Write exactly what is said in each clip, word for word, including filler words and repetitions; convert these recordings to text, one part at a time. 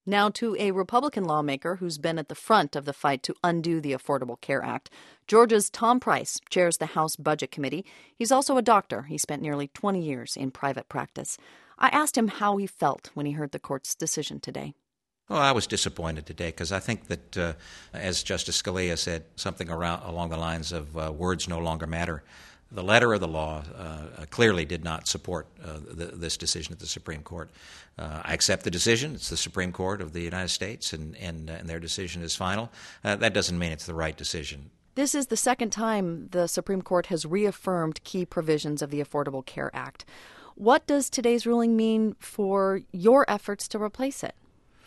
Now to a Republican lawmaker who's been at the front of the fight to undo the Affordable Care Act. Georgia's Tom Price chairs the House Budget Committee. He's also a doctor. He spent nearly twenty years in private practice. I asked him how he felt when he heard the court's decision today. Well, I was disappointed today because I think that, uh, as Justice Scalia said, something around along the lines of uh, words no longer matter. The letter of the law uh, clearly did not support uh, the, this decision at the Supreme Court. Uh, I accept the decision. It's the Supreme Court of the United States, and, and, and their decision is final. Uh, that doesn't mean it's the right decision. This is the second time the Supreme Court has reaffirmed key provisions of the Affordable Care Act. What does today's ruling mean for your efforts to replace it?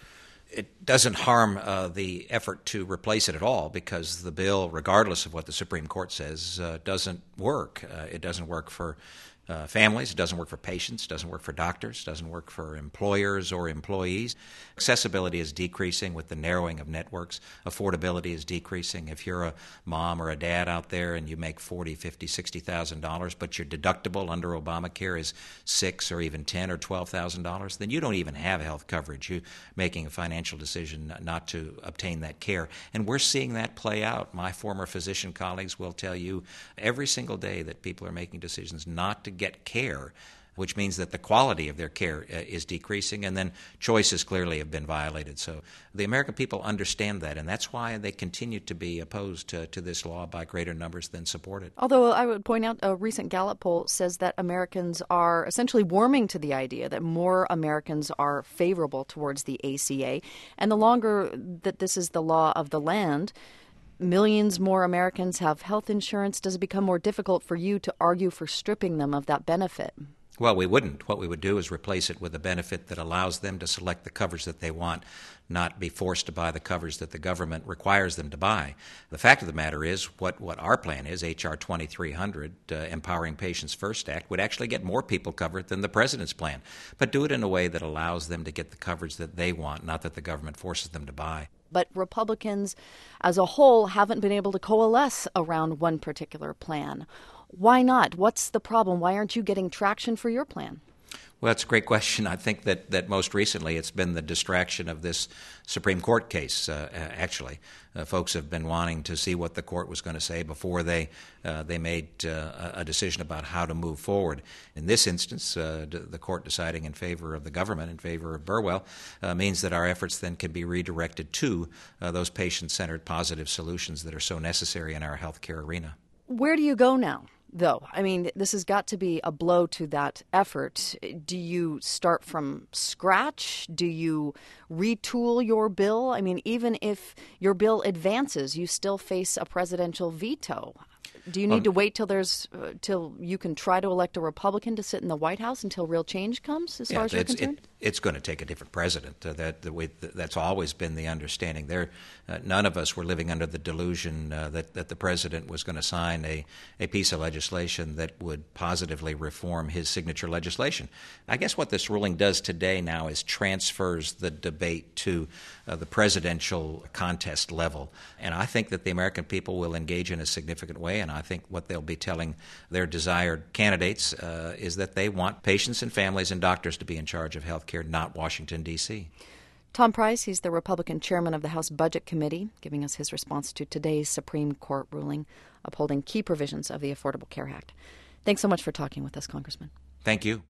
It doesn't harm uh, the effort to replace it at all because the bill, regardless of what the Supreme Court says, uh, doesn't work. Uh, it doesn't work for uh, families. It doesn't work for patients. It doesn't work for doctors. It doesn't work for employers or employees. Accessibility is decreasing with the narrowing of networks. Affordability is decreasing. If you're a mom or a dad out there and you make forty thousand dollars, fifty thousand dollars, sixty thousand dollars, but your deductible under Obamacare is six thousand dollars or even ten thousand dollars or twelve thousand dollars, then you don't even have health coverage. You're making a financial decision not to obtain that care. And we're seeing that play out. My former physician colleagues will tell you every single day that people are making decisions not to get care, which means that the quality of their care uh, is decreasing, and then choices clearly have been violated. So the American people understand that, and that's why they continue to be opposed to, to this law by greater numbers than support it. Although I would point out a recent Gallup poll says that Americans are essentially warming to the idea that more Americans are favorable towards the A C A, and the longer that this is the law of the land, millions more Americans have health insurance. Does it become more difficult for you to argue for stripping them of that benefit? Well, we wouldn't. What we would do is replace it with a benefit that allows them to select the coverage that they want, not be forced to buy the coverage that the government requires them to buy. The fact of the matter is, what, what our plan is, H R twenty-three hundred, uh, Empowering Patients First Act, would actually get more people covered than the president's plan, but do it in a way that allows them to get the coverage that they want, not that the government forces them to buy. But Republicans as a whole haven't been able to coalesce around one particular plan. Why not? What's the problem? Why aren't you getting traction for your plan? Well, that's a great question. I think that, that most recently it's been the distraction of this Supreme Court case, uh, actually. Uh, folks have been wanting to see what the court was going to say before they uh, they made uh, a decision about how to move forward. In this instance, uh, the court deciding in favor of the government, in favor of Burwell, uh, means that our efforts then can be redirected to uh, those patient-centered positive solutions that are so necessary in our healthcare arena. Where do you go now, though? I mean, this has got to be a blow to that effort. Do you start from scratch? Do you retool your bill? I mean, even if your bill advances, you still face a presidential veto. Do you need um, to wait till there's uh, till you can try to elect a Republican to sit in the White House until real change comes, as yeah, far as you're it's, concerned? It, it's going to take a different president. Uh, that the way, that's always been the understanding. There, uh, none of us were living under the delusion uh, that that the president was going to sign a, a piece of legislation that would positively reform his signature legislation. I guess what this ruling does today now is transfers the debate to uh, the presidential contest level, and I think that the American people will engage in a significant way. And I think what they'll be telling their desired candidates uh, is that they want patients and families and doctors to be in charge of health care, not Washington, D C Tom Price, he's the Republican chairman of the House Budget Committee, giving us his response to today's Supreme Court ruling upholding key provisions of the Affordable Care Act. Thanks so much for talking with us, Congressman. Thank you.